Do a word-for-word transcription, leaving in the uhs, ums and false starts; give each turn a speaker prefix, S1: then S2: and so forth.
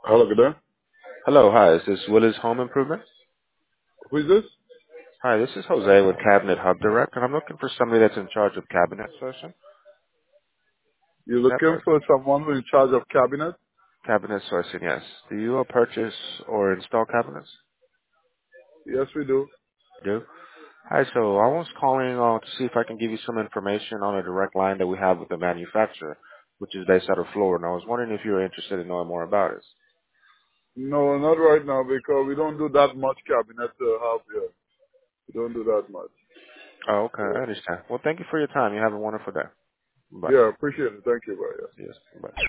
S1: Hello, good day.
S2: Hello, hi. Is this Willis Home Improvement?
S1: Who is this?
S2: Hi, this is Jose with Cabinet Hub Direct, and I'm looking for somebody that's in charge of cabinet sourcing.
S1: You're
S2: Is that
S1: looking
S2: right?
S1: for someone who's in charge of cabinet?
S2: Cabinet sourcing, yes. Do you uh, purchase or install cabinets?
S1: Yes, we do.
S2: Do. Hi, so I was calling uh, to see if I can give you some information on a direct line that we have with the manufacturer, which is based out of Florida. And I was wondering if you were interested in knowing more about it.
S1: No, not right now because we don't do that much cabinet to have here. We don't do that much.
S2: Oh, okay, I
S1: Yeah.
S2: understand. Well, thank you for your time. You have a wonderful day. Bye.
S1: Yeah, appreciate it. Thank you, bye. Yeah.
S2: Yes, bye.